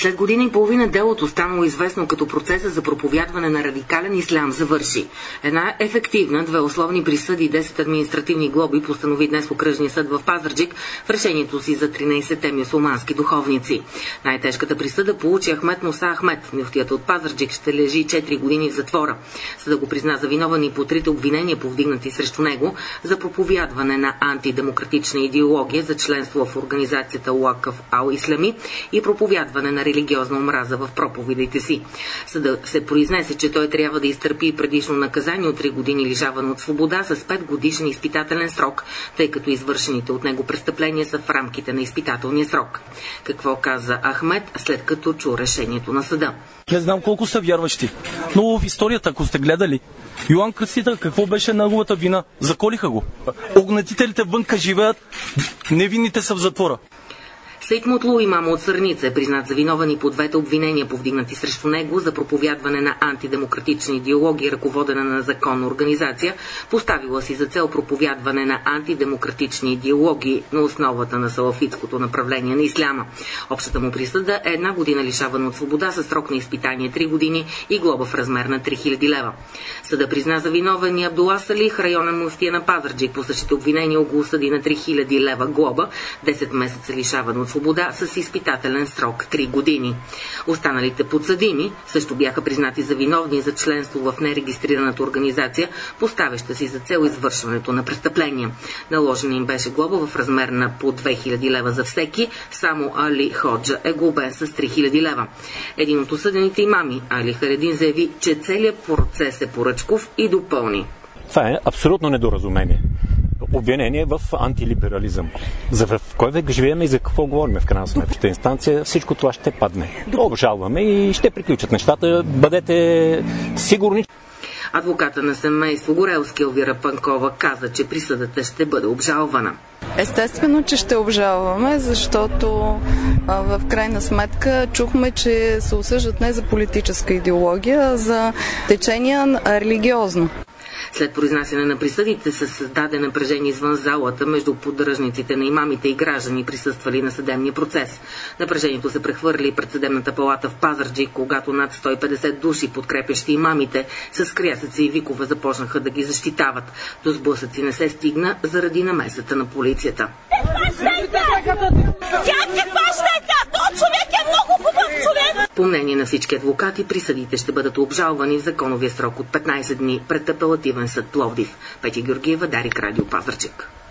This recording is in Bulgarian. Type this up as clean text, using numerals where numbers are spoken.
След година и половина делото, станало известно като процеса за проповядване на радикален ислям, завърши. Една ефективна, 2 условни присъди и 10 административни глоби постанови днес окръжния съд в Пазарджик в решението си за 13-те мюсюлмански духовници. Най-тежката присъда получи Ахмед Муса Ахмед. Мюфтията от Пазарджик ще лежи 4 години в затвора. Съдът го призна за виновен и по 3 обвинения, повдигнати срещу него за проповядване на антидемократична идеология, за членство в организацията Уакъф Ал-Ислами и проповядване на религиозна омраза в проповедите си. Съдът се произнесе, че той трябва да изтърпи предишно наказание от 3 години лишаване от свобода с 5 годишен изпитателен срок, тъй като извършените от него престъпления са в рамките на изпитателния срок. Какво каза Ахмед, след като чу решението на съда? Не знам колко са вярващи, но в историята, ако сте гледали, Йоан Кръстител, какво беше неговата вина? Заколиха го. Огнетителите вънка живеят, невинните са в затвора. Сейд Мутлу, имам от Сърница, е признат за виновен и по 2 обвинения, повдигнати срещу него за проповядване на антидемократична идеология, ръководена на законна организация, поставила си за цел проповядване на антидемократични идеологии на основата на салафитското направление на исляма. Общата му присъда е 1 година лишаване от свобода със срок на изпитание 3 години и глоба в размер на 3000 лева. Съда призна за виновен и Абдула Салих, районен муфтия на Пазарджик, по същите обвинения го осъди на 3000 лева глоба, 10 месеца лишаване от свобода с изпитателен срок 3 години. Останалите подсъдими също бяха признати за виновни за членство в нерегистрираната организация, поставяща си за цел извършването на престъпления. Наложена им беше глоба в размер на по 2000 лева за всеки, само Али Ходжа е глобен с 3000 лева. Един от осъдените имами, Али Харедин, заяви, че целият процес е поръчков и допълни. Това е абсолютно недоразумение. Обвинение в антилиберализъм. В кой век живеем и за какво говорим в крайна сметка? Инстанция всичко това ще падне. Обжалваме и ще приключат нещата. Бъдете сигурни. Адвоката на семейство Горелски Елвира Панкова каза, че присъдата ще бъде обжалвана. Естествено, че ще обжалваме, защото в крайна сметка чухме, че се осъждат не за политическа идеология, а за течение религиозно. След произнасяне на присъдите се създаде напрежение извън залата между поддръжниците на имамите и граждани, присъствали на съдебния процес. Напрежението се прехвърли пред съдебната палата в Пазарджик, когато над 150 души, подкрепящи имамите, с крясъци и викове започнаха да ги защитават. До сблъсъци не се стигна заради намесата на полицията. По мнение на всички адвокати, присъдите ще бъдат обжалвани в законовия срок от 15 дни пред апелативен съд Пловдив. Петя Георгиева, Дарик, Радио Пазарджик.